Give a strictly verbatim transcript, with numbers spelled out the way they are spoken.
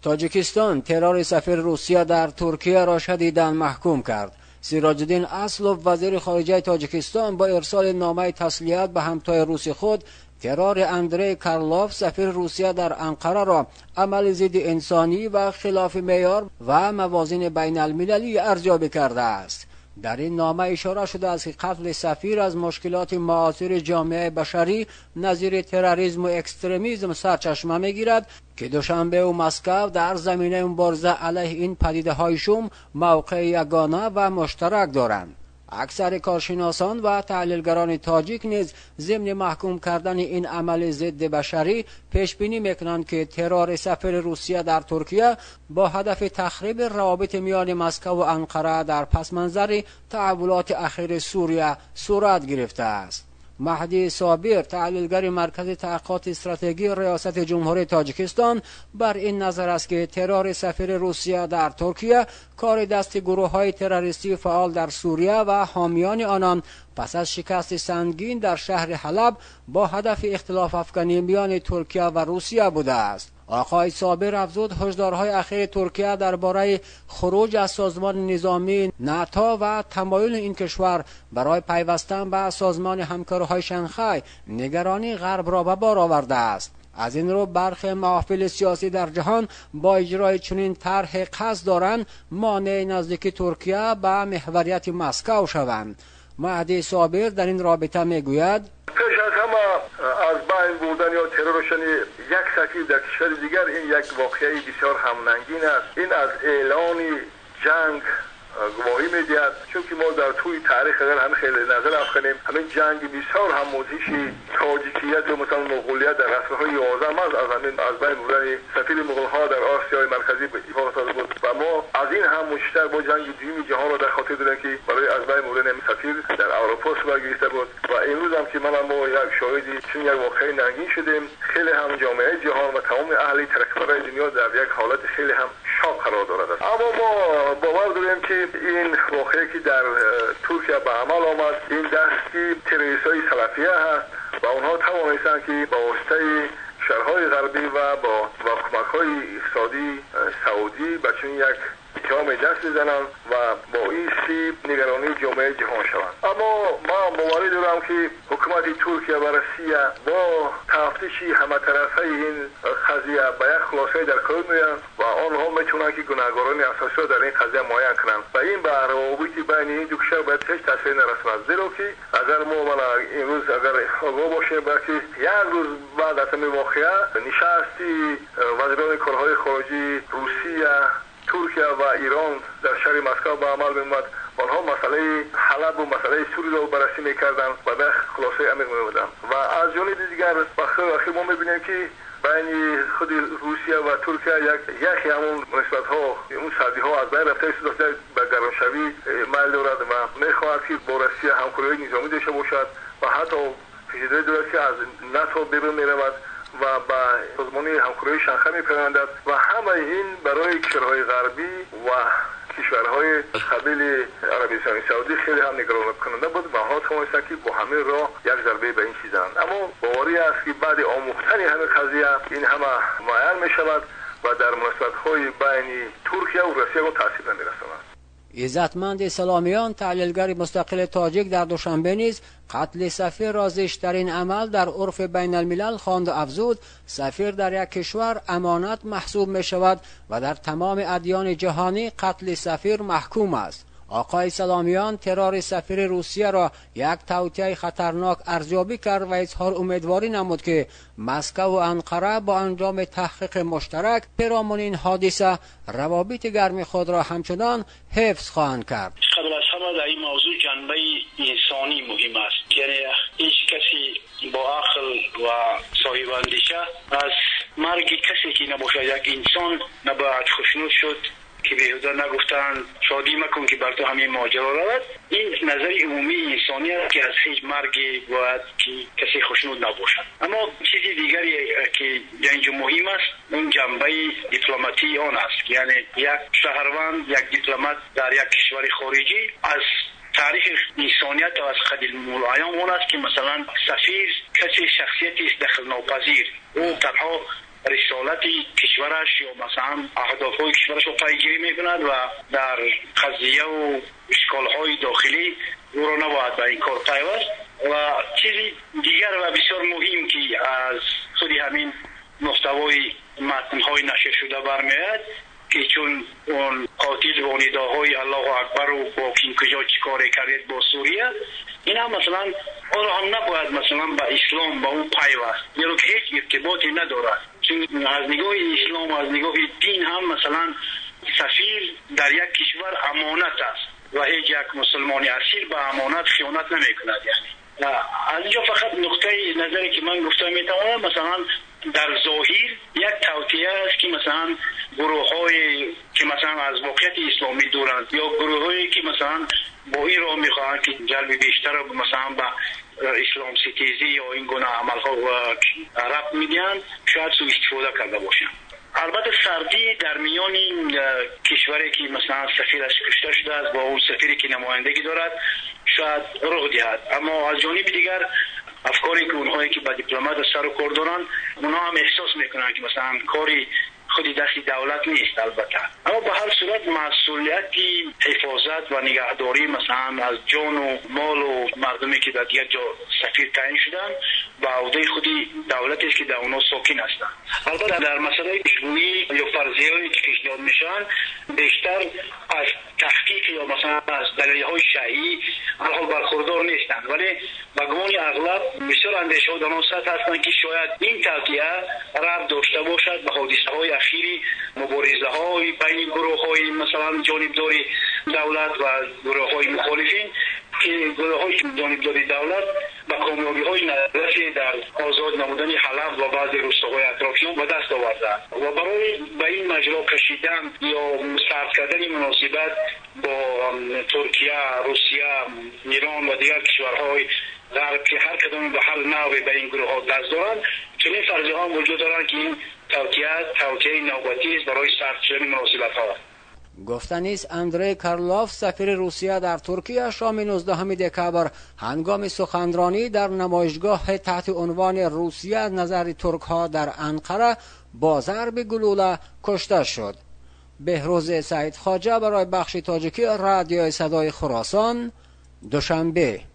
تاجیکستان ترور سفیر روسیه در ترکیه را شدیداً محکوم کرد. سیراج الدین اسلوف وزیر خارجه تاجیکستان با ارسال نامه تسلیت به همتای روسی خود ترور اندری کارلوف سفیر روسیه در انقره را عمل ضد انسانی و خلاف معیار و موازین بین المللی ارزیابی کرده است. در این نامه اشاره شده است که قتل سفیر از مشکلات معاصر جامعه بشری نظیر تروریسم و اکستریمیسم سرچشمه میگیرد که دوشنبه و مسکو در زمینه مبارزه علیه این پدیده‌های شوم موقع یگانه و مشترک دارند. اکثر کارشناسان و تحلیلگران تاجیک نیز ضمن محکوم کردن این عمل ضد بشری پیش بینی میکنند که ترور سفیر روسیه در ترکیه با هدف تخریب روابط میان مسکو و انقره در پس منظر تحولات اخیر سوریه صورت گرفته است. مهدی صابر، تحلیلگر مرکز تحقیقات استراتژی ریاست جمهوری تاجیکستان، بر این نظر است که ترور سفیر روسیه در ترکیه کار دست گروه‌های تروریستی فعال در سوریه و حامیان آنان پس از شکست سنگین در شهر حلب با هدف اختلاف افکنی میان ترکیه و روسیه بوده است. آقای صابر افزود هشدارهای اخیر ترکیه درباره خروج از سازمان نظامی ناتو و تمایل این کشور برای پیوستن به سازمان همکاری‌های شانگهای نگرانی غرب را به بار آورده است. از این رو برخی محافل سیاسی در جهان با اجرای چنین طرح قصد دارند مانع نزدیکی ترکیه به محوریت مسکو شوند. مهدی صابر در این رابطه میگوید: پیش از همه از بین بردن یا ترورشن یک سفیر در کشور دیگر این یک واقعه بسیار هم ننگین است. این از اعلان جنگ گواهی میدهد، چون که ما در توی تاریخ اگر همه خیلی نظر افکنیم همین جنگ بسیار هم موزیش تاجیکیت و مثلا مغولیت در عصرهای یازدهم از از همین از بین بردن سفیر مغول‌ها در آسیای مرکزی به ایفا افتاده بود و ما از این هم مشترک با جنگ دوم جهان را در خاطر داریم که برای از بین بردن سفیر در اروپا صورت گرفته بود و امروز هم که من ما یک شاهدی چون یک واقعه ننگین شدیم. خیلی هم جامعه جهان و تمام اهل ترقی‌پرست دنیا در یک حالت خیلی هم شاک قرار دارد. اما ما باور داریم که این واقعی که در ترکیه به عمل آمد این دستی تروریست‌های سلفیه هست و اونها توانستند که با واسطه شهرهای غربی و با با کمک‌های اقتصادی سعودی به چنین یک اتهام دست بزنند و باعث نگرانی جامعه جهان شوند. اما ما باور دارم که حکومت ترکیه و روسیه با تفتیش همه طرفه این قضیه به یک خلاصه در کار میان و آنها میتونن که گناهکاران اساسی در این قضیه معین کنند و این به روابط بین این دو کشور باید هیچ تاثیر نرساند، زیرا که اگر ما امروز اگر آگاه باشیم بلکه یک روز بعد از این واقعه نشستی وزیران کارهای خارجه روسیه، ترکیه و ایران در شهر مسکو به عمل می‌آمد، آنها مسئله حلب و مسئله سوریه را بررسی می‌کردند و به خلاصه عمیق می‌آمدند و از جانب دیگر وقتی اخیر ما می‌بینیم که بین خود روسیه و ترکیه یک یکی همون نسبت‌ها اون سردی‌ها از بین رفته است به گرمشوی میل دارد و می‌خواهد که با روسیه همکاری نظامی داشته باشد و حتی پیش‌داری دارد که از ناتو بیرون می‌رود و با سازمان همکاری شانگهای می‌پیوندد و همه این برای کشورهای غربی و کشورهای قبیل عربستان سعودی خیلی هم نگران کننده بود و ها توانستند که با همه راه یک ضربه به این چیزند. اما باوری است که بعد آموختن همه قضیه این همه معین می‌شود و در مناسبت‌های بین ترکیه و روسیه با تاثیر نمی‌رساند. عزتمند سلامیان، تحلیلگر مستقل تاجیک، در دوشنبه نیز قتل سفیر را زشترین عمل در عرف بین الملل خواند و افزود سفیر در یک کشور امانت محسوب می شود و در تمام ادیان جهانی قتل سفیر محکوم است. آقای سلامیان ترور سفیر روسیه را یک توطئه خطرناک ارزیابی کرد و اظهار امیدواری نمود که مسکو و انقره با انجام تحقیق مشترک پیرامون این حادثه روابط گرم خود را همچنان حفظ خواهند کرد. قبل از همه در این موضوع جنبه انسانی مهم است، یعنی هیچ کسی با عقل و صاحب اندیشه از مرگ کسی که نباشد یک انسان نباید خوشنود شد که بیهوده نگفتن شادی مکن که بر تو همین ماجرا رود. این نظر عمومی انسانی است که از هیچ مرگی باید که کسی خوشنود نباشد. اما چیزی دیگری که اینجا مهم است اون جنبه دیپلماتی آن است، یعنی یک شهروند یک دیپلمات در یک کشور خارجی از تاریخ انسانیت و از قدیم الایام اون است که مثلا سفیر کسی شخصیتی است دخل ناپذیر، او تنها رسالت کشورش یا مثلا اهدافهای کشورش رو پیگیری میکند و در قضیه و اشکالهای داخلی او را نباید به این کار پیوست. و چیزی دیگر و بسیار مهم که از خود همین محتوای متن‌های نشر شده برمیاد که چون اون قاتل و نداهای الله اکبر و با کین کجا چیکار کردید با سوریه، این هم مثلا اون هم نباید مثلا با اسلام با اون پیوست، یعنی که هیچ ارتباطی ندارد. چون از نگاه اسلام و از نگاه دین هم مثلا سفیر در یک کشور امانت است و هیچ یک مسلمانی اصیل به امانت خیانت نمیکند. یعنی از اینجا فقط نقطه نظری که من گفتم میتوانم مثلا در ظاهر یک توطئه است که مثلا گروه‌های که مثلا از واقعیت اسلامی دورند یا گروه‌هایی که مثلا با این را میخواهند که جلب بیشتر مثلا به اسلام ستیزی یا این گونه عملها ربط میدن شاید سوء استفاده کرده باشند. البته سردی در میان این کشوری که مثلا سفیرش کشته شده است با اون سفیری که نمایندگی دارد شاید رخ دهد، اما از جانب دیگر افکاری که اونهایی که با دیپلمات سر و کار دارن اونها هم احساس میکنن که مثلا کاری خودی دستی دولت نیست البته، اما به هر صورت مسئولیتی حفاظت و نگهداری مثلا از جان و مال و مردمی که در دیگر جا سفیر تعیین شدن به عهده خودی دولتی است که در اونها ساکن هستند. البته در مسئله پیشگویی یا فرضیه‌ای که پیشنهاد میشن بیشتر از تحقیق یا مثلا از دلایل‌های شرعی الحال برخوردار نیستند، ولی به گمان اغلب بسیار اندیشه‌ها در آن سطح هستند که شاید این توطئه ربط داشته باشد به حادثه‌های اخیری مبارزه‌های بین گروه‌های مثلا جانبداری دولت و گروه‌های مخالفین که گروه‌های جانبداری دولت با کامیابی‌های نادری در آزاد نمودن حلب و بعضی روستاهای اطرافیان به دست آوردند و برای به این مجرا کشیدن یا سرد کردن مناسبت با ترکیه، روسیه، ایران و دیگر کشورهای غرب که هر کدام به هر نوعی به این گروه‌ها دست دارند، چنین فرضیه‌ها وجود دارند که این توطئه توطئه نوبتی است برای سرد شدن مناسبت‌ها. گفتنی است اندری کارلوف سفیر روسیه در ترکیه شام نوزدهم دکبر هنگام سخنرانی در نمایشگاه تحت عنوان روسیه از نظر ترک ها در انقره با ضرب گلوله کشته شد. بهروز سعید خواجه برای بخش تاجیکی رادیو صدای خراسان، دوشنبه.